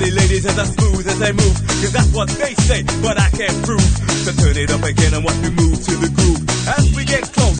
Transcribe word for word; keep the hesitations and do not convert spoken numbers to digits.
pretty ladies as as smooth as they move. Cause that's what they say, but I can't prove. So turn it up again and watch me move to the groove. As we get close.